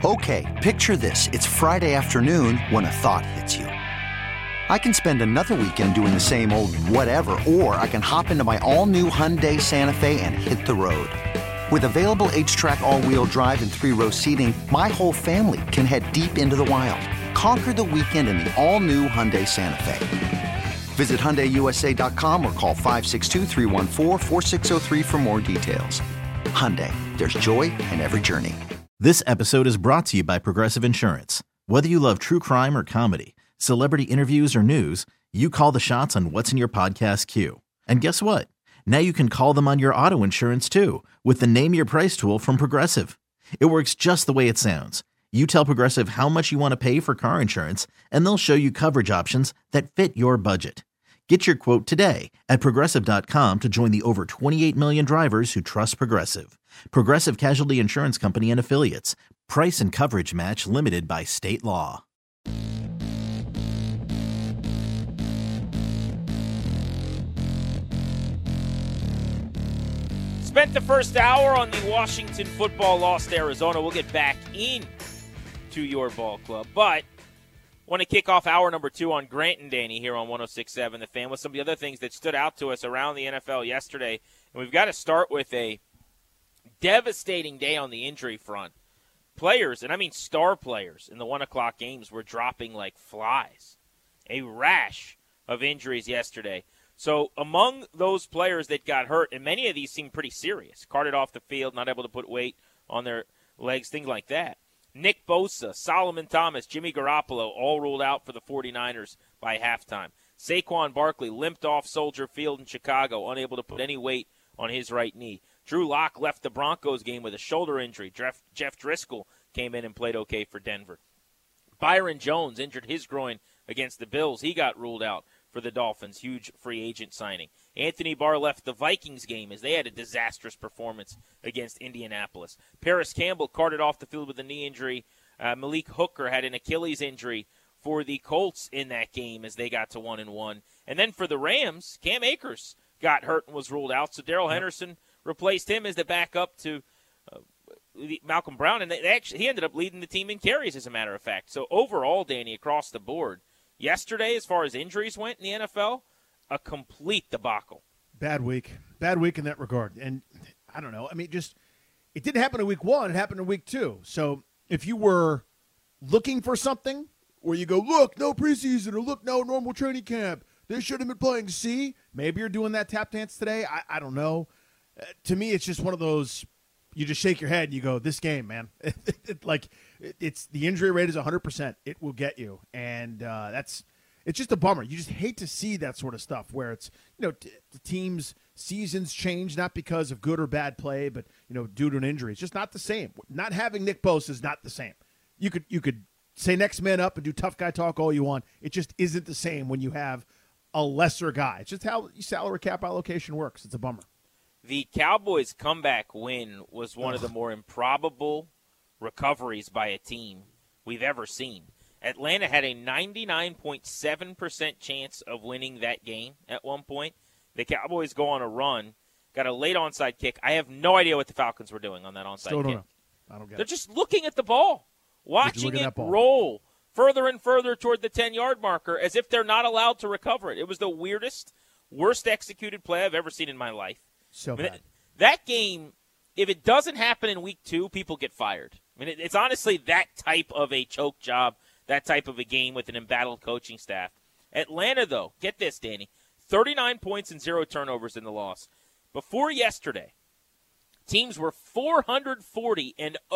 Okay, picture this. It's Friday afternoon when a thought hits you. I can spend another weekend doing the same old whatever, or I can hop into my all-new Hyundai Santa Fe and hit the road. With available H-Track all-wheel drive and 3-row seating, my whole family can head deep into the wild. Conquer the weekend in the all-new Hyundai Santa Fe. Visit HyundaiUSA.com or call 562-314-4603 for more details. Hyundai, there's joy in every journey. This episode is brought to you by Progressive Insurance. Whether you love true crime or comedy, celebrity interviews or news, you call the shots on what's in your podcast queue. And guess what? Now you can call them on your auto insurance too with the Name Your Price tool from Progressive. It works just the way it sounds. You tell Progressive how much you want to pay for car insurance, and they'll show you coverage options that fit your budget. Get your quote today at Progressive.com to join the over 28 million drivers who trust Progressive. Progressive Casualty Insurance Company and Affiliates. Price and coverage match limited by state law. Spent the first hour on the Washington football loss to Arizona. We'll get back in to your ball club, but want to kick off hour number 2 on Grant and Danny here on 106.7 The Fan with some of the other things that stood out to us around the NFL yesterday. And we've got to start with a devastating day on the injury front. Players, and I mean star players, in the 1 o'clock games were dropping like flies. A rash of injuries yesterday. So among those players that got hurt, and many of these seemed pretty serious, carted off the field, not able to put weight on their legs, things like that. Nick Bosa, Solomon Thomas, Jimmy Garoppolo all ruled out for the 49ers by halftime. Saquon Barkley limped off Soldier Field in Chicago, unable to put any weight on his right knee. Drew Lock left the Broncos game with a shoulder injury. Jeff Driscoll came in and played okay for Denver. Byron Jones injured his groin against the Bills. He got ruled out for the Dolphins. Huge free agent signing. Anthony Barr left the Vikings game as they had a disastrous performance against Indianapolis. Paris Campbell carted off the field with a knee injury. Malik Hooker had an Achilles injury for the Colts in that game as they got to 1-1. And then for the Rams, Cam Akers got hurt and was ruled out. So Darrell Henderson replaced him as the backup to Malcolm Brown, and he ended up leading the team in carries, as a matter of fact. So overall, Danny, across the board, yesterday, as far as injuries went in the NFL, a complete debacle. Bad week in that regard. And I don't know. I mean, it didn't happen in week 1. It happened in week 2. So if you were looking for something where you go, look, no preseason, or look, no normal training camp, they should have been playing C, maybe you're doing that tap dance today. I don't know. To me, it's just one of those, you just shake your head and you go, this game, man. It's the injury rate is 100%. It will get you. And it's just a bummer. You just hate to see that sort of stuff where it's, the team's seasons change, not because of good or bad play, but, due to an injury. It's just not the same. Not having Nick Bosa is not the same. You could say next man up and do tough guy talk all you want. It just isn't the same when you have a lesser guy. It's just how salary cap allocation works. It's a bummer. The Cowboys' comeback win was one of the more improbable recoveries by a team we've ever seen. Atlanta had a 99.7% chance of winning that game at one point. The Cowboys go on a run, got a late onside kick. I have no idea what the Falcons were doing on that onside Still don't kick. know. I don't get They're it. just looking at the ball, watching it roll further and further toward the 10-yard marker as if they're not allowed to recover it. It was the weirdest, worst executed play I've ever seen in my life. So bad. That game, if it doesn't happen in week 2, people get fired. I mean, it's honestly that type of a choke job, that type of a game with an embattled coaching staff. Atlanta, though, get this, Danny, 39 points and 0 turnovers in the loss. Before yesterday, teams were 440-0.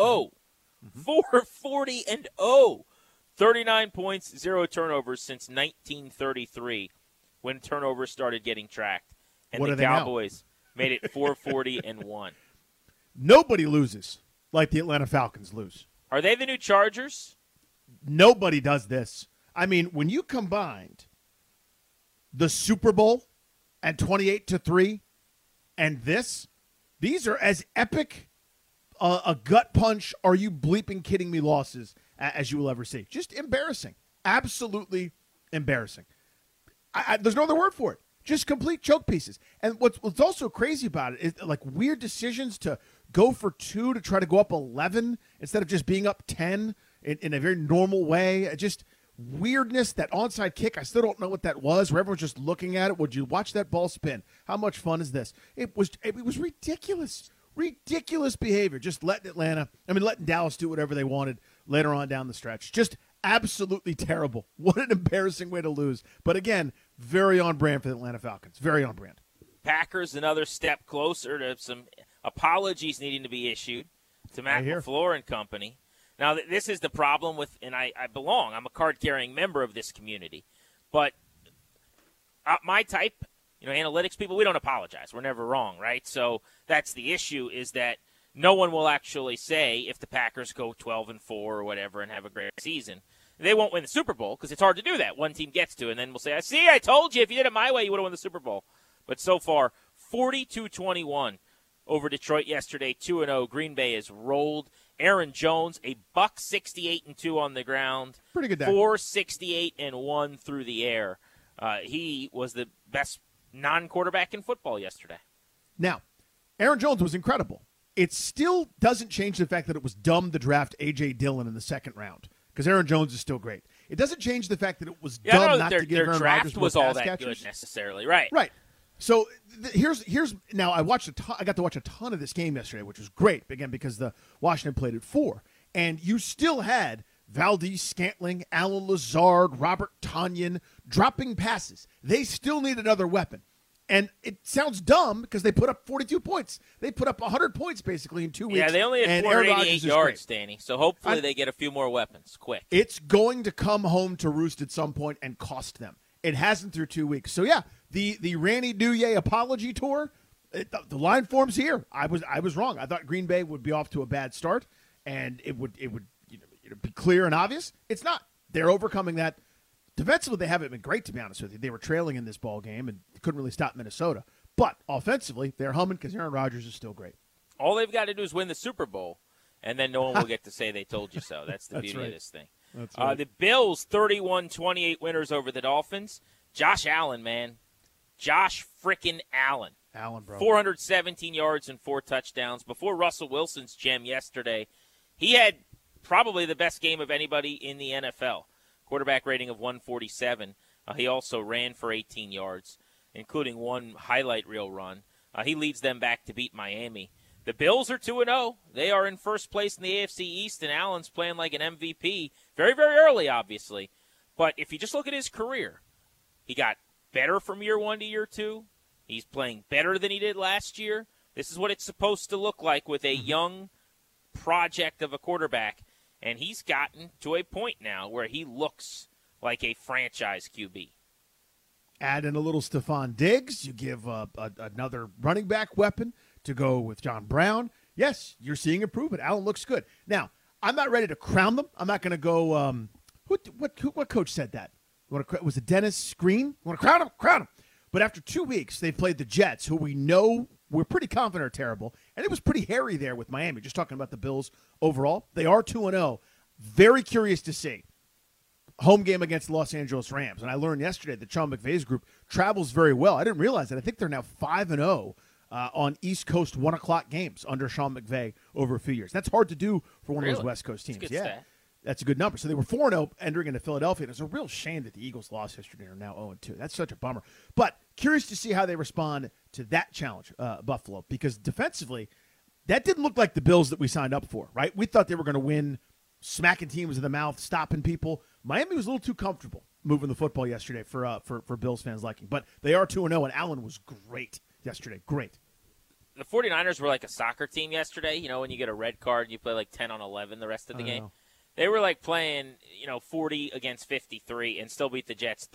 440-0. 39 points, 0 turnovers since 1933 when turnovers started getting tracked. And What the are they now? Cowboys made it 440-1. Nobody loses like the Atlanta Falcons lose. Are they the new Chargers? Nobody does this. I mean, when you combined the Super Bowl and 28-3 and these are as epic a gut punch, are you bleeping kidding me losses as you will ever see. Just embarrassing. Absolutely embarrassing. There's no other word for it. Just complete choke pieces. And what's also crazy about it is like weird decisions to go for 2 to try to go up 11 instead of just being up 10 in a very normal way. Just weirdness. That onside kick, I still don't know what that was, where everyone's just looking at it. Would you watch that ball spin? How much fun is this? It was ridiculous. Ridiculous behavior. Just letting Dallas do whatever they wanted later on down the stretch. Just absolutely terrible. What an embarrassing way to lose. But again, very on brand for the Atlanta Falcons. Very on brand. Packers another step closer to some apologies needing to be issued to Matt LaFleur and company. Now, this is the problem with, and I belong. I'm a card-carrying member of this community. But my type, analytics people, we don't apologize. We're never wrong, right? So that's the issue, is that no one will actually say if the Packers go 12-4 or whatever and have a great season. They won't win the Super Bowl because it's hard to do that. One team gets to, and then we'll say, see, I told you. If you did it my way, you would have won the Super Bowl. But so far, 42-21 over Detroit yesterday, 2-0. Green Bay has rolled. Aaron Jones, a $168-2 on the ground. Pretty good day. 468-1 through the air. He was the best non-quarterback in football yesterday. Now, Aaron Jones was incredible. It still doesn't change the fact that it was dumb to draft A.J. Dillon in the second round, because Aaron Jones is still great. It doesn't change the fact that it was dumb not to give Aaron Rodgers more pass catchers. Their draft was all that good necessarily, right? Right. So here's now I got to watch a ton of this game yesterday, which was great, again, because the Washington played at 4, and you still had Valdez-Scantling, Allen Lazard, Robert Tonyan dropping passes. They still need another weapon. And it sounds dumb because they put up 42 points. They put up 100 points basically in 2 weeks. Yeah, they only had 488 yards, Danny. So hopefully they get a few more weapons quick. It's going to come home to roost at some point and cost them. It hasn't through 2 weeks. So, yeah, the Randy Douye apology tour, the line form's here. I was wrong. I thought Green Bay would be off to a bad start, and it would be clear and obvious. It's not. They're overcoming that. Defensively, they haven't been great, to be honest with you. They were trailing in this ball game and couldn't really stop Minnesota. But offensively, they're humming because Aaron Rodgers is still great. All they've got to do is win the Super Bowl, and then no one will get to say they told you so. That's the beauty of this thing. That's right. The Bills, 31-28 winners over the Dolphins. Josh Allen, man. Josh frickin' Allen. Allen, bro. 417 yards and 4 touchdowns. Before Russell Wilson's gem yesterday, he had probably the best game of anybody in the NFL. Quarterback rating of 147. He also ran for 18 yards, including one highlight reel run. He leads them back to beat Miami. The Bills are 2-0. They are in first place in the AFC East, and Allen's playing like an MVP. Very, very early, obviously. But if you just look at his career, he got better from year 1 to year 2. He's playing better than he did last year. This is what it's supposed to look like with a young project of a quarterback. And he's gotten to a point now where he looks like a franchise QB. Add in a little Stephon Diggs. You give another running back weapon to go with John Brown. Yes, you're seeing improvement. Allen looks good. Now, I'm not ready to crown them. I'm not going to go what coach said that? Was it Dennis Green? You want to crown him? Crown him. But after 2 weeks, they played the Jets, who we know we're pretty confident are terrible. And it was pretty hairy there with Miami, just talking about the Bills overall. They are 2-0. Very curious to see. Home game against the Los Angeles Rams. And I learned yesterday that Sean McVay's group travels very well. I didn't realize that. I think they're now 5-0 on East Coast 1 o'clock games under Sean McVay over a few years. That's hard to do for one of those West Coast teams. Stat. That's a good number. So they were 4-0 entering into Philadelphia. And it's a real shame that the Eagles lost yesterday and are now 0-2. That's such a bummer. But curious to see how they respond to that challenge, Buffalo, because defensively, that didn't look like the Bills that we signed up for, right? We thought they were going to win, smacking teams in the mouth, stopping people. Miami was a little too comfortable moving the football yesterday for Bills fans' liking. But they are 2-0, and Allen was great yesterday. Great. The 49ers were like a soccer team yesterday. You know, when you get a red card and you play like 10 on 11 the rest of the game. They were like playing, 40 against 53 and still beat the Jets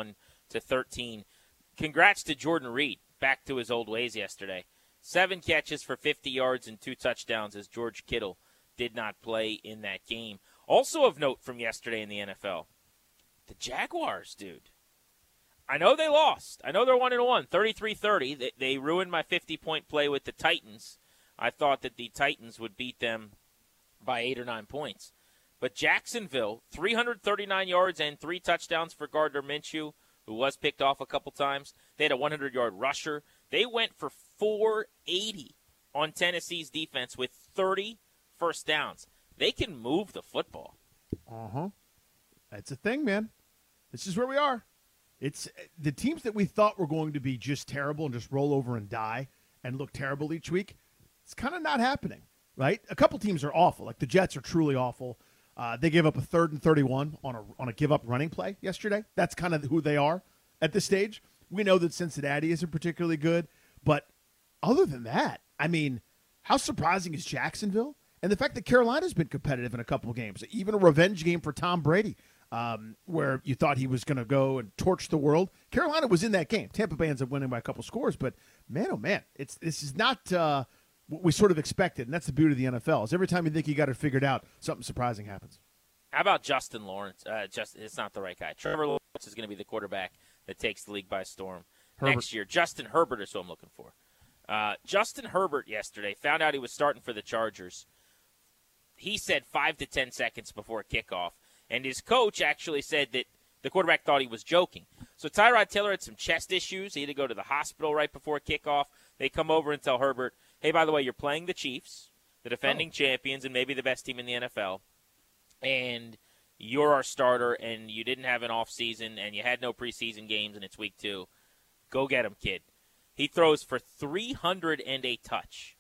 31-13. Congrats to Jordan Reed, back to his old ways yesterday. 7 catches for 50 yards and 2 touchdowns as George Kittle did not play in that game. Also of note from yesterday in the NFL, the Jaguars, dude. I know they lost. I know they're 1-1, 33-30. They ruined my 50-point play with the Titans. I thought that the Titans would beat them by 8 or 9 points. But Jacksonville, 339 yards and 3 touchdowns for Gardner Minshew, who was picked off a couple times. They had a 100-yard rusher. They went for 480 on Tennessee's defense with 30 first downs. They can move the football. That's a thing, man. This is where we are. It's the teams that we thought were going to be just terrible and just roll over and die and look terrible each week. It's kind of not happening, right? A couple teams are awful. Like the Jets are truly awful. They gave up a 3rd and 31 on a give-up running play yesterday. That's kind of who they are at this stage. We know that Cincinnati isn't particularly good, but other than that, I mean, how surprising is Jacksonville? And the fact that Carolina's been competitive in a couple of games, even a revenge game for Tom Brady, where you thought he was going to go and torch the world. Carolina was in that game. Tampa Bay ends up winning by a couple scores, but man, oh man, this is not what we sort of expected, and that's the beauty of the NFL. Is every time you think you got it figured out, something surprising happens. How about Justin Lawrence? It's not the right guy. Trevor Lawrence is going to be the quarterback that takes the league by storm next year. Justin Herbert is who I'm looking for. Justin Herbert yesterday found out he was starting for the Chargers. He said 5 to 10 seconds before kickoff, and his coach actually said that the quarterback thought he was joking. So Tyrod Taylor had some chest issues. He had to go to the hospital right before kickoff. They come over and tell Herbert, hey, by the way, you're playing the Chiefs, the defending champions and maybe the best team in the NFL, and you're our starter, and you didn't have an off season, and you had no preseason games, and it's week 2. Go get him, kid. He throws for 300 and a touch.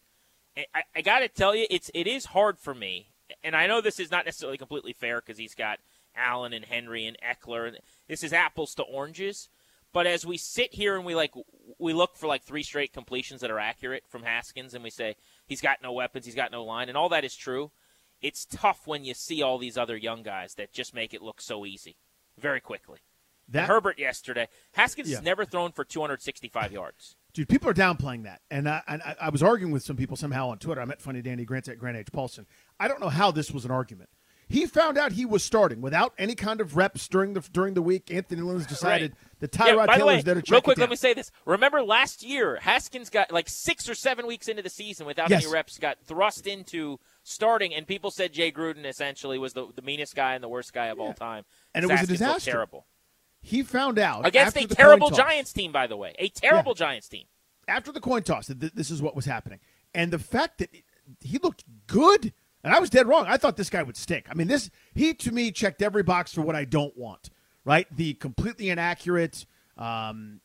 I got to tell you, it is hard for me, and I know this is not necessarily completely fair because he's got Allen and Henry and Eckler, and this is apples to oranges. But as we sit here and we look for 3 straight completions that are accurate from Haskins, and we say he's got no weapons, he's got no line, and all that is true. It's tough when you see all these other young guys that just make it look so easy very quickly. Herbert yesterday, Haskins has never thrown for 265 yards. Dude, people are downplaying that. And I was arguing with some people somehow on Twitter. I met Funny Danny Grant at Grant H. Paulson. I don't know how this was an argument. He found out he was starting without any kind of reps during the week. Anthony Lynn's decided that Tyrod Taylor's there to check real quick, it down. let me say this. Remember last year, Haskins got 6 or 7 weeks into the season without any reps, got thrust into starting, and people said Jay Gruden essentially was the meanest guy and the worst guy of all time. And it was a disaster. Terrible. He found out against a terrible Giants team, by the way. A terrible Giants team. After the coin toss, that this is what was happening. And the fact that he looked good, and I was dead wrong. I thought this guy would stink. I mean, he to me checked every box for what I don't want, right? The completely inaccurate, the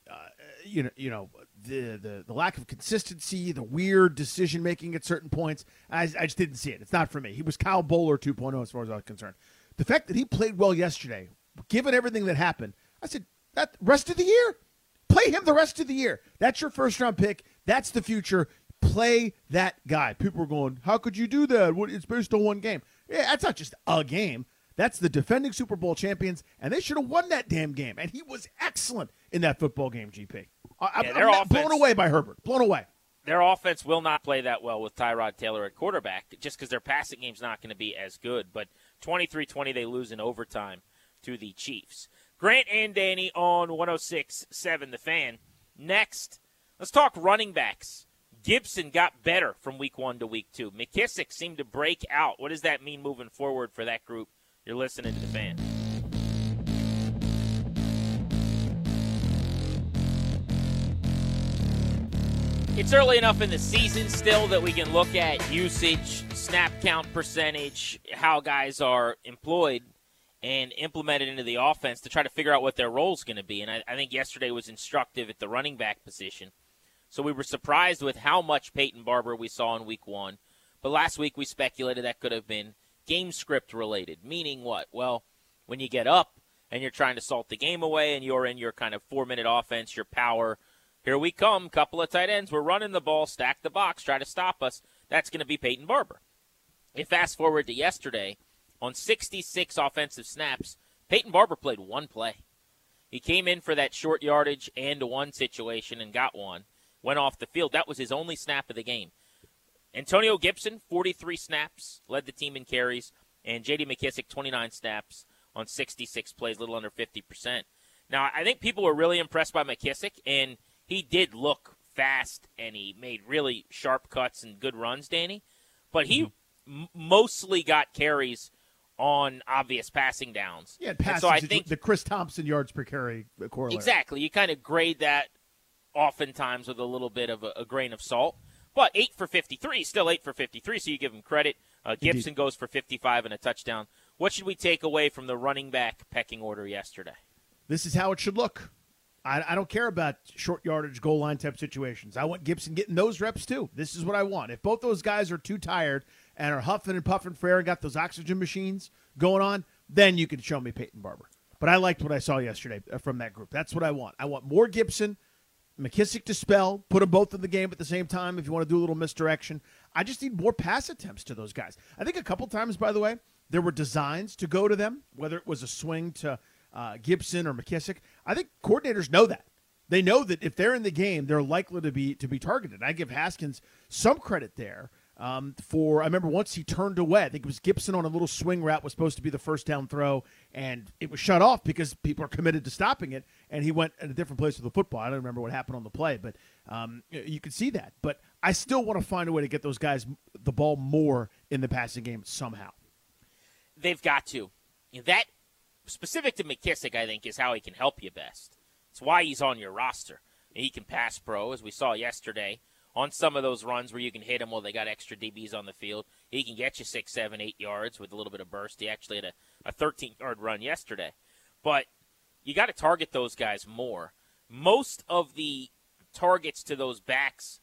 lack of consistency, the weird decision-making at certain points. I just didn't see it. It's not for me. He was Kyle Bowler 2.0 as far as I was concerned. The fact that he played well yesterday, given everything that happened, I said, that rest of the year. Play him the rest of the year. That's your first-round pick. That's the future. Play that guy. People were going, how could you do that? It's based on one game. Yeah, that's not just a game. That's the defending Super Bowl champions, and they should have won that damn game. And he was excellent in that football game, GP. I'm blown away by Herbert. Blown away. Their offense will not play that well with Tyrod Taylor at quarterback just because their passing game's not going to be as good. But 23-20, they lose in overtime to the Chiefs. Grant and Danny on 106.7 The Fan. Next, let's talk running backs. Gibson got better from week 1 to week 2. McKissick seemed to break out. What does that mean moving forward for that group? You're listening to The Fan. It's early enough in the season still that we can look at usage, snap count percentage, how guys are employed and implemented into the offense to try to figure out what their role is going to be. And I think yesterday was instructive at the running back position. So we were surprised with how much Peyton Barber we saw in week 1. But last week we speculated that could have been game script related, meaning what? Well, when you get up and you're trying to salt the game away and you're in your kind of 4-minute offense, your power, here we come, couple of tight ends, we're running the ball, stack the box, try to stop us. That's going to be Peyton Barber. You fast forward to yesterday, on 66 offensive snaps, Peyton Barber played 1 play. He came in for that short yardage and a 1 situation and got 1. Went off the field. That was his only snap of the game. Antonio Gibson, 43 snaps, led the team in carries, and J.D. McKissick, 29 snaps on 66 plays, a little under 50%. Now, I think people were really impressed by McKissick, and he did look fast, and he made really sharp cuts and good runs, Danny. But he mostly got carries on obvious passing downs. Yeah, passing, so I think the Chris Thompson yards per carry corollary. Exactly. You kind of grade that oftentimes with a little bit of a grain of salt. But 8 for 53, still 8 for 53, so you give him credit. Gibson Indeed. goes for 55 and a touchdown. What should we take away from the running back pecking order yesterday? This is how it should look. I don't care about short yardage, goal line type situations. I want Gibson getting those reps too. This is what I want. If both those guys are too tired and are huffing and puffing for air and got those oxygen machines going on, then you can show me Peyton Barber. But I liked what I saw yesterday from that group. That's what I want. I want more Gibson, McKissick to spell, put them both in the game at the same time if you want to do a little misdirection. I just need more pass attempts to those guys. I think a couple times, by the way, there were designs to go to them, whether it was a swing to Gibson or McKissick. I think coordinators know that. They know that if they're in the game, they're likely to be targeted. I give Haskins some credit there I remember once he turned away. I think it was Gibson on a little swing route was supposed to be the first down throw, and it was shut off because people are committed to stopping it, and he went in a different place with the football. I don't remember what happened on the play, but you could see that. But I still want to find a way to get those guys the ball more in the passing game somehow. They've got to. That, specific to McKissick, I think, is how he can help you best. It's why he's on your roster. He can pass pro, as we saw yesterday, on some of those runs where you can hit him while they got extra DBs on the field. He can get you 6, 7, 8 yards with a little bit of burst. He actually had a 13-yard run yesterday. But you got to target those guys more. Most of the targets to those backs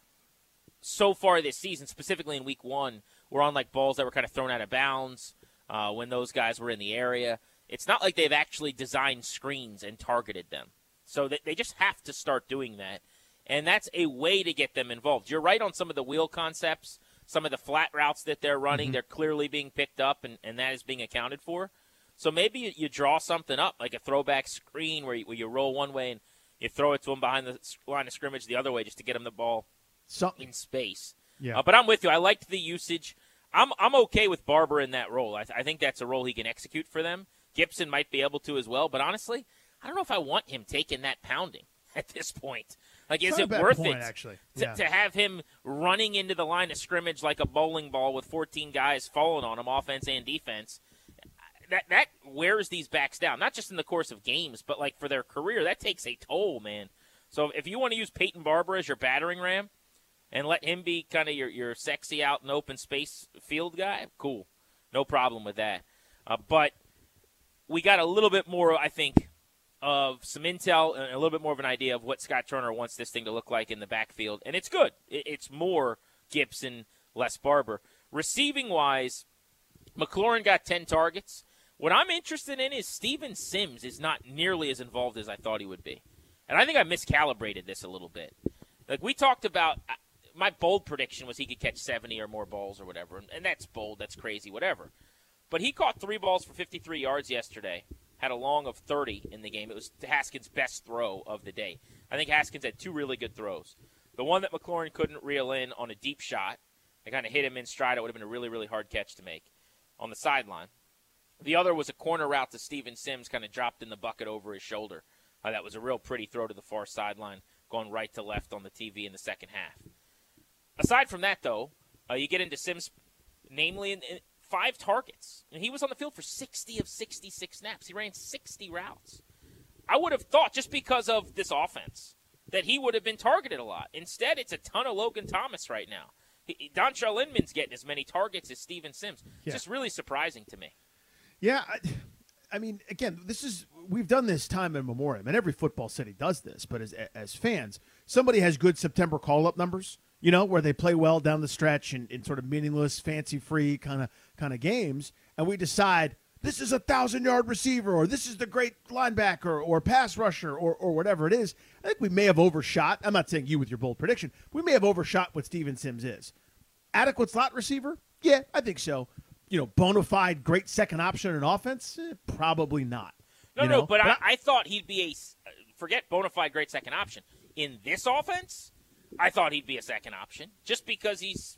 so far this season, specifically in week 1, were on like balls that were kind of thrown out of bounds when those guys were in the area. It's not like they've actually designed screens and targeted them. So they just have to start doing that. And that's a way to get them involved. You're right on some of the wheel concepts, some of the flat routes that they're running. Mm-hmm. They're clearly being picked up, and that is being accounted for. So maybe you draw something up, like a throwback screen where you roll one way and you throw it to them behind the line of scrimmage the other way just to get them the ball in space. Yeah. But I'm with you. I liked the usage. I'm okay with Barber in that role. I think that's a role he can execute for them. Gibson might be able to as well. But honestly, I don't know if I want him taking that pounding at this point. Like, is it worth it to have him running into the line of scrimmage like a bowling ball with 14 guys falling on him, offense and defense? That wears these backs down, not just in the course of games, but like for their career. That takes a toll, man. So if you want to use Peyton Barber as your battering ram and let him be kind of your sexy out in open space field guy, cool. No problem with that. But we got a little bit more, I think, of some intel and a little bit more of an idea of what Scott Turner wants this thing to look like in the backfield. And it's good. It's more Gibson, less Barber. Receiving-wise, McLaurin got 10 targets. What I'm interested in is Steven Sims is not nearly as involved as I thought he would be. And I think I miscalibrated this a little bit. Like we talked about, my bold prediction was he could catch 70 or more balls or whatever. And that's bold, that's crazy, whatever. But he caught 3 balls for 53 yards yesterday. Had a long of 30 in the game. It was Haskins' best throw of the day. I think Haskins had 2 really good throws. The one that McLaurin couldn't reel in on a deep shot, it kind of hit him in stride. It would have been a really, really hard catch to make on the sideline. The other was a corner route to Steven Sims, kind of dropped in the bucket over his shoulder. That was a real pretty throw to the far sideline, going right to left on the TV in the second half. Aside from that, though, you get into Sims, namely in 5 targets. And he was on the field for 60 of 66 snaps. He ran 60 routes. I would have thought, just because of this offense, that he would have been targeted a lot. Instead, it's a ton of Logan Thomas right now. Dontrell Inman's getting as many targets as Steven Sims. It's just really surprising to me. Yeah, I mean, again, we've done this time in memoriam, and every football city does this. But as fans, somebody has good September call-up numbers, where they play well down the stretch in sort of meaningless, fancy-free kind of games, and we decide this is a 1,000-yard receiver, or this is the great linebacker, or pass rusher, or whatever it is. I think we may have overshot. I'm not saying you with your bold prediction. We may have overshot what Steven Sims is. Adequate slot receiver? Yeah, I think so. Bona fide great second option in offense? Probably not. No, but I thought he'd be forget bona fide great second option. In this offense, I thought he'd be a second option just because he's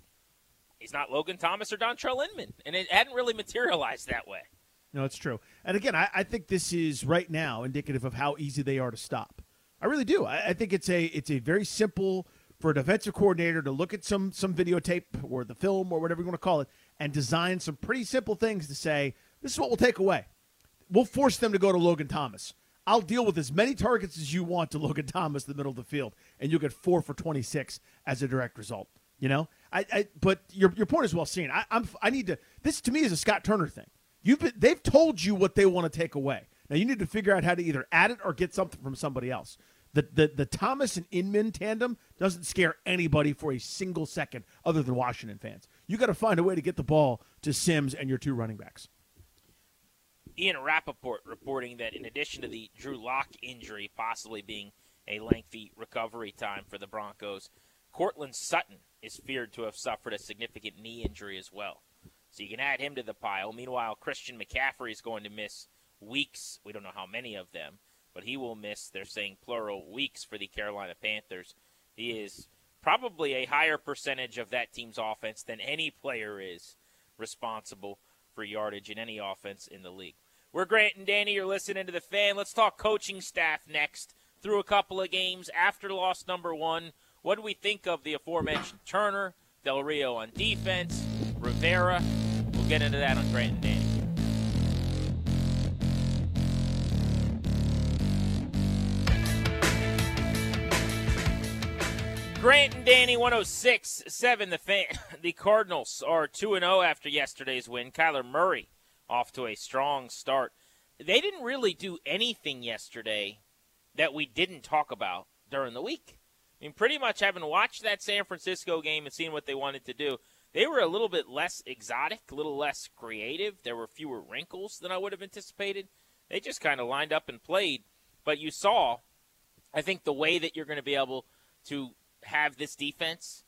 not Logan Thomas or Dontrell Inman, and it hadn't really materialized that way. No, it's true. And again, I think this is right now indicative of how easy they are to stop. I really do. I think it's a very simple for a defensive coordinator to look at some videotape or the film or whatever you want to call it and design some pretty simple things to say, this is what we'll take away. We'll force them to go to Logan Thomas. I'll deal with as many targets as you want to Logan Thomas in the middle of the field, and you'll get 4 for 26 as a direct result. But your point is well seen. I need to. This to me is a Scott Turner thing. They've told you what they want to take away. Now you need to figure out how to either add it or get something from somebody else. The Thomas and Inman tandem doesn't scare anybody for a single second other than Washington fans. You got to find a way to get the ball to Sims and your two running backs. Ian Rappaport reporting that in addition to the Drew Lock injury possibly being a lengthy recovery time for the Broncos, Cortland Sutton is feared to have suffered a significant knee injury as well. So you can add him to the pile. Meanwhile, Christian McCaffrey is going to miss weeks. We don't know how many of them, but he will miss, they're saying plural, weeks for the Carolina Panthers. He is probably a higher percentage of that team's offense than any player is responsible for yardage in any offense in the league. We're Grant and Danny. You're listening to The Fan. Let's talk coaching staff next. Through a couple of games after loss number 1, what do we think of the aforementioned Turner, Del Rio on defense, Rivera? We'll get into that on Grant and Danny. Grant and Danny, 106.7 The Fan. The Cardinals are 2-0 after yesterday's win. Kyler Murray off to a strong start. They didn't really do anything yesterday that we didn't talk about during the week. I mean, pretty much having watched that San Francisco game and seen what they wanted to do, they were a little bit less exotic, a little less creative. There were fewer wrinkles than I would have anticipated. They just kind of lined up and played. But you saw, I think, the way that you're going to be able to have this defense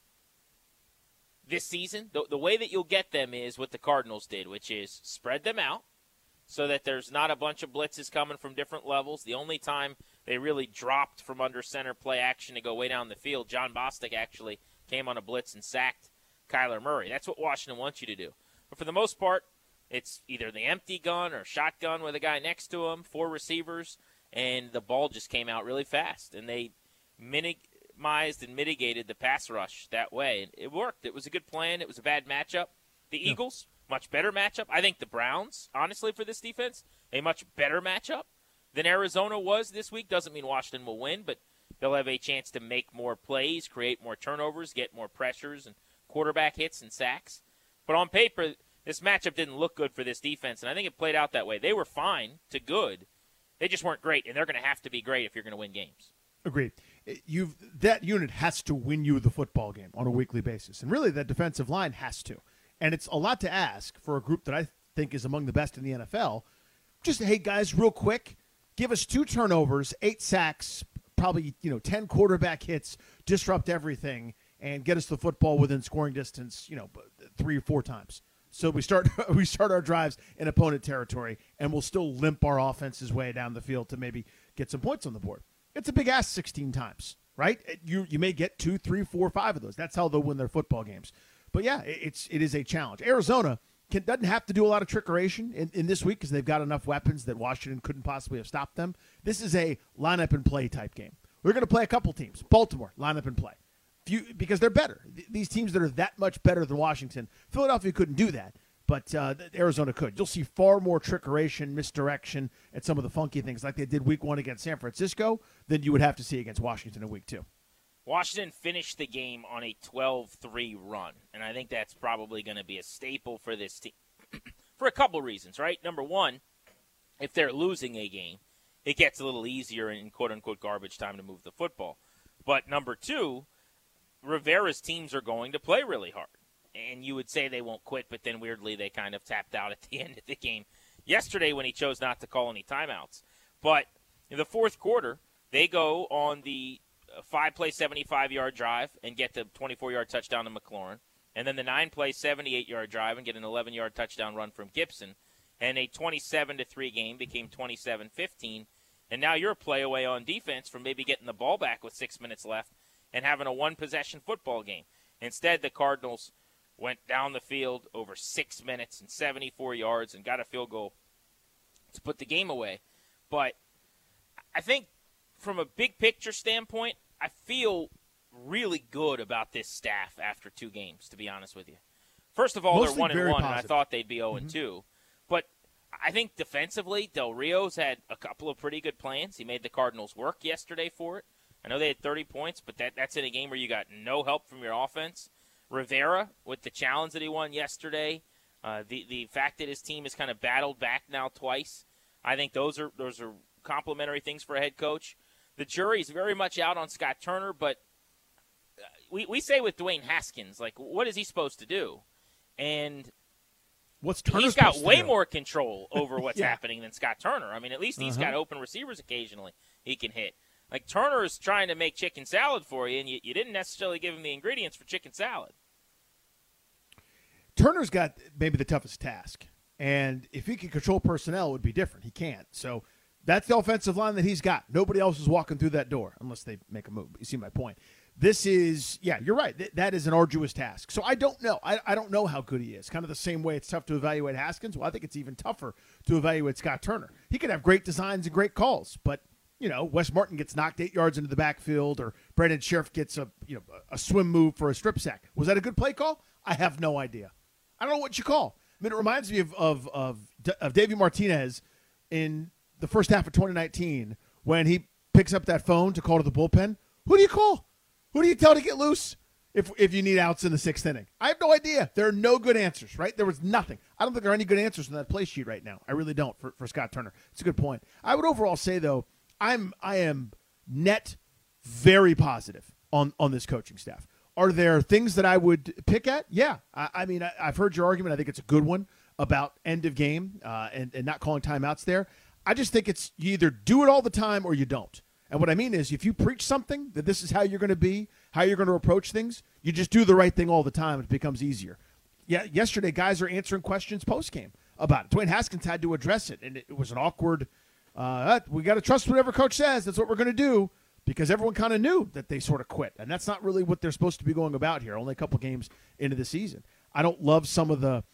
this season, the way that you'll get them is what the Cardinals did, which is spread them out so that there's not a bunch of blitzes coming from different levels. The only time they really dropped from under center play action to go way down the field, John Bostic actually came on a blitz and sacked Kyler Murray. That's what Washington wants you to do. But for the most part, it's either the empty gun or shotgun with a guy next to him, 4 receivers, and the ball just came out really fast. And they minimized and mitigated the pass rush that way. And it worked. It was a good plan. It was a bad matchup. The Eagles, much better matchup. I think the Browns, honestly, for this defense, a much better matchup than Arizona was this week. Doesn't mean Washington will win, but they'll have a chance to make more plays, create more turnovers, get more pressures and quarterback hits and sacks. But on paper, this matchup didn't look good for this defense, and I think it played out that way. They were fine to good. They just weren't great, and they're going to have to be great if you're going to win games. Agreed. That unit has to win you the football game on a weekly basis, and really that defensive line has to. And it's a lot to ask for a group that I think is among the best in the NFL. Just, hey, guys, real quick, give us 2 turnovers, 8 sacks, probably 10 quarterback hits, disrupt everything, and get us the football within scoring distance 3 or 4 times. So we start our drives in opponent territory, and we'll still limp our offense's way down the field to maybe get some points on the board. It's a big ask 16 times, right? You may get 2, 3, 4, 5 of those. That's how they'll win their football games. But yeah, it is a challenge. Arizona doesn't have to do a lot of trickeration in this week because they've got enough weapons that Washington couldn't possibly have stopped them. This is a lineup and play type game. We're going to play a couple teams. Baltimore, lineup and play. Because they're better. These teams that are that much better than Washington, Philadelphia couldn't do that, but Arizona could. You'll see far more trickeration, misdirection, and some of the funky things like they did week 1 against San Francisco than you would have to see against Washington in week 2. Washington finished the game on a 12-3 run, and I think that's probably going to be a staple for this team for a couple reasons, right? Number one, if they're losing a game, it gets a little easier in quote-unquote garbage time to move the football. But number two, Rivera's teams are going to play really hard. And you would say they won't quit, but then weirdly they kind of tapped out at the end of the game yesterday when he chose not to call any timeouts. But in the fourth quarter, they go on the 5-play 75-yard drive and get the 24-yard touchdown to McLaurin. And then the 9-play 78-yard drive and get an 11-yard touchdown run from Gibson. And a 27-3 game became 27-15. And now you're a play away on defense from maybe getting the ball back with 6 minutes left and having a one-possession football game. Instead, the Cardinals went down the field over 6 minutes and 74 yards and got a field goal to put the game away. But I think from a big-picture standpoint, I feel really good about this staff after 2 games, to be honest with you. First of all, Mostly they're 1-1, and I positive. thought they'd be 0-2. But I think defensively, Del Rio's had a couple of pretty good plans. He made the Cardinals work yesterday for it. I know they had 30 points, but that's in a game where you got no help from your offense. Rivera with the challenge that he won yesterday, the fact that his team has kind of battled back now twice, I think those are complimentary things for a head coach. The jury's very much out on Scott Turner, but we say with Dwayne Haskins, like, what is he supposed to do? And what's Turner he's got supposed to way do? more control over what's Yeah. happening than Scott Turner. I mean, at least he's got open receivers occasionally he can hit. Like, Turner is trying to make chicken salad for you, and you didn't necessarily give him the ingredients for chicken salad. Turner's got maybe the toughest task, and if he could control personnel, it would be different. He can't. So that's the offensive line that he's got. Nobody else is walking through that door unless they make a move. You see my point. This is, yeah, you're right. That is an arduous task. So I don't know. I don't know how good he is. Kind of the same way it's tough to evaluate Haskins. Well, I think it's even tougher to evaluate Scott Turner. He could have great designs and great calls, but Wes Martin gets knocked 8 yards into the backfield, or Brandon Sheriff gets a swim move for a strip sack. Was that a good play call? I have no idea. I don't know what you call. I mean, it reminds me of Davey Martinez in the first half of 2019 when he picks up that phone to call to the bullpen. Who do you call? Who do you tell to get loose if you need outs in the 6th inning? I have no idea. There are no good answers, right? There was nothing. I don't think there are any good answers in that play sheet right now. I really don't for Scott Turner. It's a good point. I would overall say, though, I am net very positive on this coaching staff. Are there things that I would pick at? Yeah. I mean, I've heard your argument. I think it's a good one about end of game and not calling timeouts there. I just think it's you either do it all the time or you don't. And what I mean is if you preach something that this is how you're going to be, how you're going to approach things, you just do the right thing all the time. It becomes easier. Yeah, yesterday guys are answering questions post-game about it. Dwayne Haskins had to address it, and it was an awkward we got to trust whatever coach says. That's what we're going to do, because everyone kind of knew that they sort of quit. And that's not really what they're supposed to be going about here, only a couple games into the season. I don't love some of the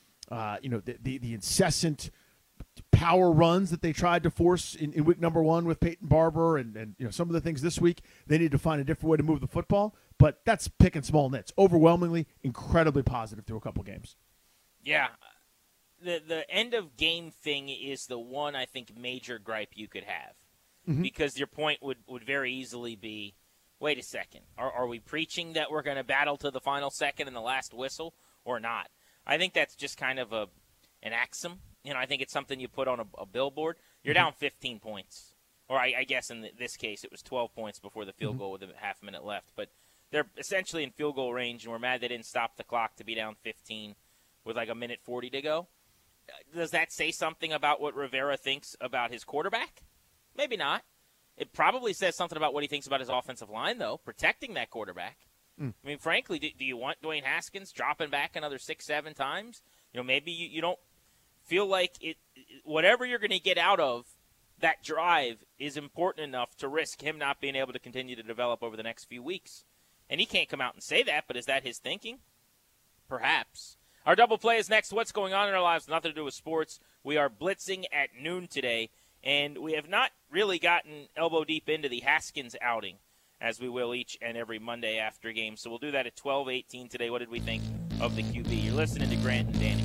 incessant power runs that they tried to force in week number 1 with Peyton Barber and some of the things this week. They need to find a different way to move the football, but that's picking small nits. Overwhelmingly, incredibly positive through a couple games. Yeah. The end of game thing is the one, I think, major gripe you could have. Mm-hmm. Because your point would very easily be, wait a second, are we preaching that we're going to battle to the final second and the last whistle or not? I think that's just kind of an axiom. I think it's something you put on a billboard. You're down 15 points. Or I guess in this case it was 12 points before the field goal with a half minute left. But they're essentially in field goal range, and we're mad they didn't stop the clock to be down 15 with like a minute 40 to go. Does that say something about what Rivera thinks about his quarterback? Maybe not. It probably says something about what he thinks about his offensive line, though, protecting that quarterback. I mean, frankly, do you want Dwayne Haskins dropping back another 6-7 times? Maybe you don't feel like whatever you're going to get out of that drive is important enough to risk him not being able to continue to develop over the next few weeks. And he can't come out and say that, but is that his thinking? Perhaps. Our double play is next. What's going on in our lives? Nothing to do with sports. We are blitzing at noon today, and we have not really gotten elbow deep into the Haskins outing, as we will each and every Monday after game. So we'll do that at 12:18 today. What did we think of the QB? You're listening to Grant and Danny.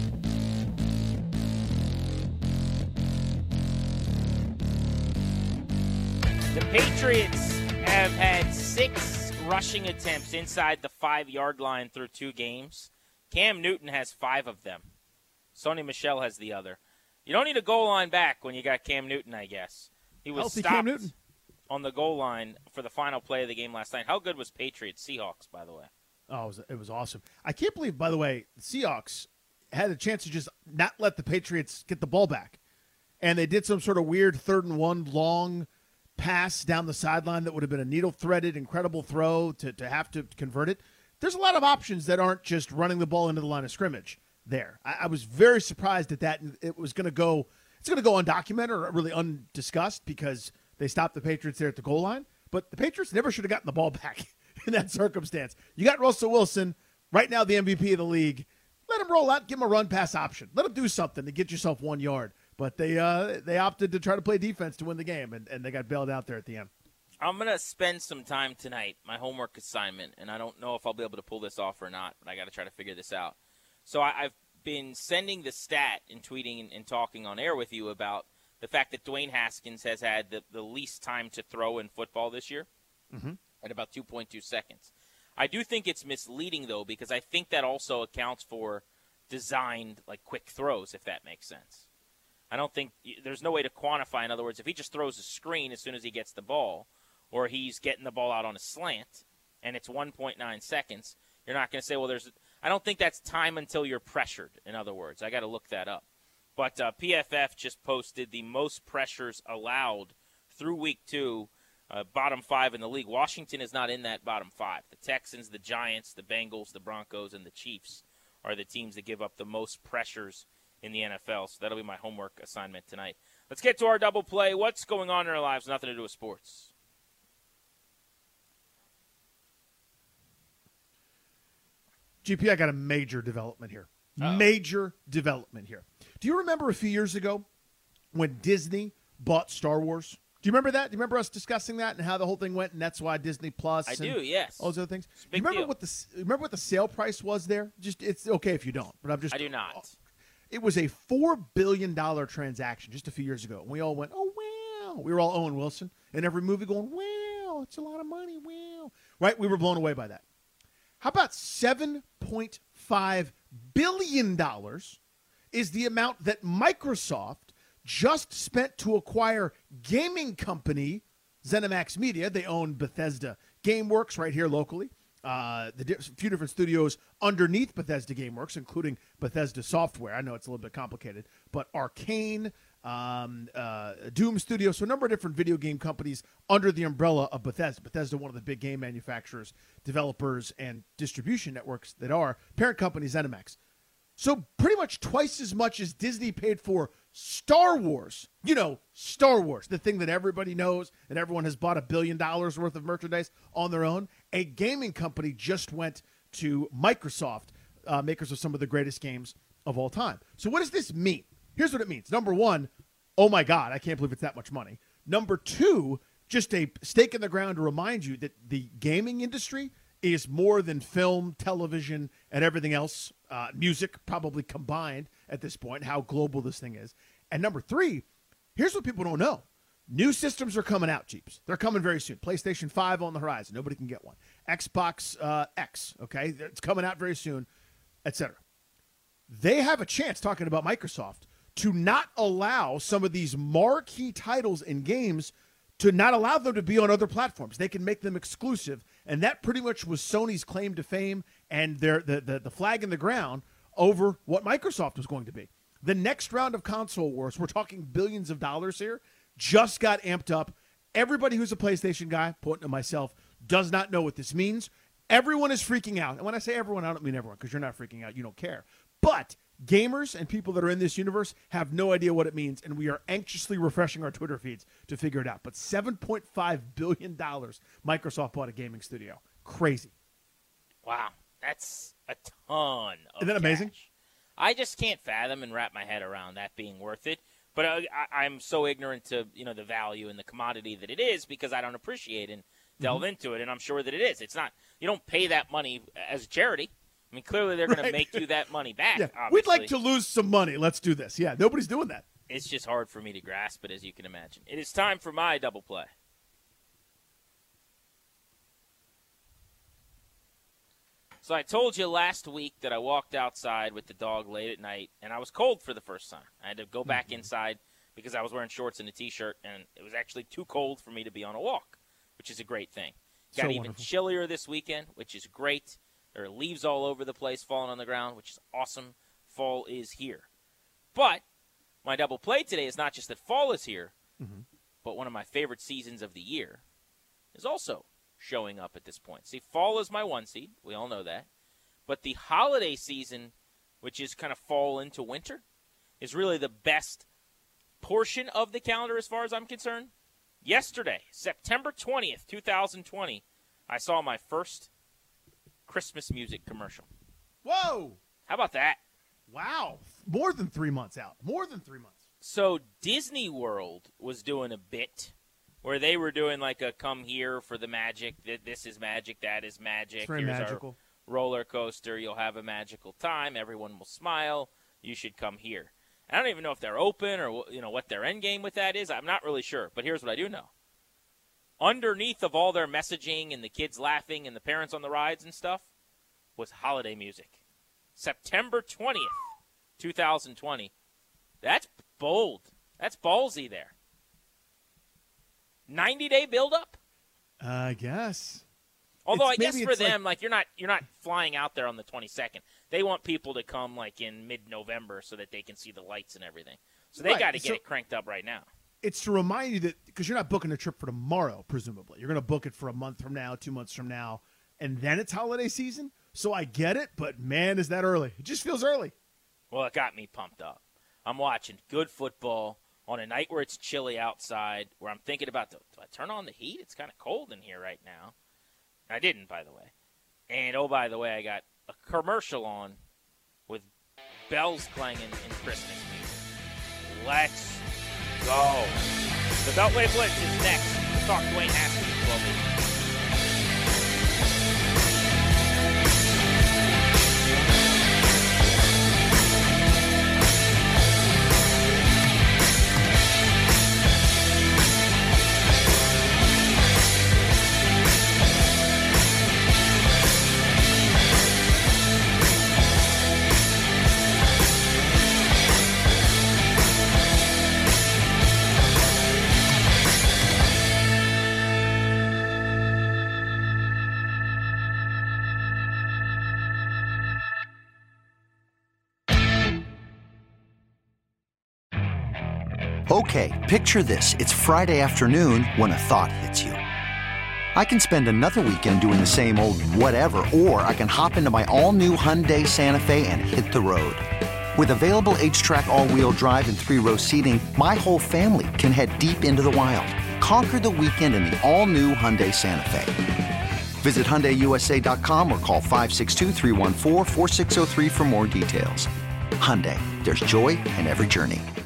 The Patriots have had 6 rushing attempts inside the 5-yard line through 2 games. Cam Newton has 5 of them. Sony Michel has the other. You don't need a goal line back when you got Cam Newton, I guess. He was stopped on the goal line for the final play of the game last night. How good was Patriots-Seahawks, by the way? Oh, it was awesome. I can't believe, by the way, the Seahawks had a chance to just not let the Patriots get the ball back. And they did some sort of weird 3rd and 1 long pass down the sideline that would have been a needle-threaded, incredible throw to have to convert it. There's a lot of options that aren't just running the ball into the line of scrimmage there. I was very surprised at that. It was going to go – it's going to go undocumented or really undiscussed because they stopped the Patriots there at the goal line. But the Patriots never should have gotten the ball back in that circumstance. You got Russell Wilson, right now the MVP of the league. Let him roll out, give him a run-pass option. Let him do something to get yourself 1 yard. But they opted to try to play defense to win the game, and they got bailed out there at the end. I'm going to spend some time tonight, my homework assignment, and I don't know if I'll be able to pull this off or not, but I got to try to figure this out. So I've been sending the stat and tweeting and talking on air with you about the fact that Dwayne Haskins has had the least time to throw in football this year at about 2.2 seconds. I do think it's misleading, though, because I think that also accounts for designed, like, quick throws, if that makes sense. I don't think there's no way to quantify. In other words, if he just throws a screen as soon as he gets the ball, or he's getting the ball out on a slant, and it's 1.9 seconds, you're not going to say, well, I don't think that's time until you're pressured, in other words. I got to look that up. But PFF just posted the most pressures allowed through week 2, bottom 5 in the league. Washington is not in that bottom 5. The Texans, the Giants, the Bengals, the Broncos, and the Chiefs are the teams that give up the most pressures in the NFL. So that'll be my homework assignment tonight. Let's get to our double play. What's going on in our lives? Nothing to do with sports. GP, I got a major development here. Major development here. Do you remember a few years ago when Disney bought Star Wars? Do you remember that? Do you remember us discussing that and how the whole thing went, and that's why Disney Plus? I do, yes. All those other things. Big remember deal. what the sale price was there? Just it's okay if you don't, but I do not. It was a $4 billion transaction just a few years ago, and we all went, "Oh wow!" We were all Owen Wilson in every movie, going, "Wow, it's a lot of money, wow!" Right? We were blown away by that. How about $7.5 billion is the amount that Microsoft just spent to acquire gaming company ZeniMax Media? They own Bethesda GameWorks right here locally. Few different studios underneath Bethesda GameWorks, including Bethesda Software. I know it's a little bit complicated, but Arcane, Doom Studios, so a number of different video game companies under the umbrella of Bethesda. Bethesda, one of the big game manufacturers, developers, and distribution networks that are parent company ZeniMax. So pretty much twice as much as Disney paid for Star Wars. You know, Star Wars, the thing that everybody knows and everyone has bought $1 billion worth of merchandise on their own. A gaming company just went to Microsoft, makers of some of the greatest games of all time. So what does this mean? Here's what it means. Number one, oh my God, I can't believe it's that much money. Number two, just a stake in the ground to remind you that the gaming industry is more than film, television, and everything else, music probably combined at this point, how global this thing is. And number three, here's what people don't know. New systems are coming out, Jeeps. They're coming very soon. PlayStation 5 on the horizon. Nobody can get one. Xbox X, okay? It's coming out very soon, etc. They have a chance, talking about Microsoft, to not allow some of these marquee titles and games to not allow them to be on other platforms. They can make them exclusive, and that pretty much was Sony's claim to fame and the flag in the ground over what Microsoft was going to be. The next round of console wars, we're talking billions of dollars here, just got amped up. Everybody who's a PlayStation guy, pointing to myself, does not know what this means. Everyone is freaking out. And when I say everyone, I don't mean everyone, because you're not freaking out. You don't care. But gamers and people that are in this universe have no idea what it means, and we are anxiously refreshing our Twitter feeds to figure it out. But $7.5 billion Microsoft bought a gaming studio. Crazy. Wow. That's a ton of Isn't that amazing? Cash. I just can't fathom and wrap my head around that being worth it. But I'm so ignorant to the value and the commodity that it is because I don't appreciate and delve into it, and I'm sure that it is. It's not. You don't pay that money as a charity. I mean, clearly they're going to make you that money back. Yeah. Obviously. We'd like to lose some money. Let's do this. Yeah, nobody's doing that. It's just hard for me to grasp it, as you can imagine. It is time for my double play. So I told you last week that I walked outside with the dog late at night, and I was cold for the first time. I had to go back inside because I was wearing shorts and a T-shirt, and it was actually too cold for me to be on a walk, which is a great thing. Got even chillier this weekend, which is great. There are leaves all over the place falling on the ground, which is awesome. Fall is here. But my double play today is not just that fall is here, but one of my favorite seasons of the year is also showing up at this point. See, fall is my one seed. We all know that. But the holiday season, which is kind of fall into winter, is really the best portion of the calendar as far as I'm concerned. Yesterday, September 20th, 2020, I saw my first Christmas music commercial. Whoa! How about that? Wow. More than 3 months out. More than 3 months. So Disney World was doing a bit where they were doing like a come here for the magic. This is magic. That is magic. It's very Here's magical. Our roller coaster. You'll have a magical time. Everyone will smile. You should come here. I don't even know if they're open or what their end game with that is. I'm not really sure. But here's what I do know. underneath of all their messaging and the kids laughing and the parents on the rides and stuff was holiday music. September 20th, 2020. That's bold. That's ballsy there. 90-day buildup? I guess. Although I guess for them, like you're not flying out there on the 22nd. They want people to come like in mid-November so that they can see the lights and everything. So they got to get it cranked up right now. It's to remind you that because you're not booking a trip for tomorrow, presumably. You're going to book it for a month from now, 2 months from now, and then it's holiday season. So I get it, but man, is that early. It just feels early. Well, it got me pumped up. I'm watching good football on a night where it's chilly outside, where I'm thinking about, do I turn on the heat? It's kind of cold in here right now. I didn't, by the way. And, oh, by the way, I got a commercial on with bells clanging and Christmas music. Let's go. The Beltway Blitz is next. Let's talk Dwayne Haskins 12-8. Okay, picture this. It's Friday afternoon when a thought hits you. I can spend another weekend doing the same old whatever, or I can hop into my all-new Hyundai Santa Fe and hit the road. With available H-Track all-wheel drive and 3-row seating, my whole family can head deep into the wild. Conquer the weekend in the all-new Hyundai Santa Fe. Visit HyundaiUSA.com or call 562-314-4603 for more details. Hyundai, there's joy in every journey.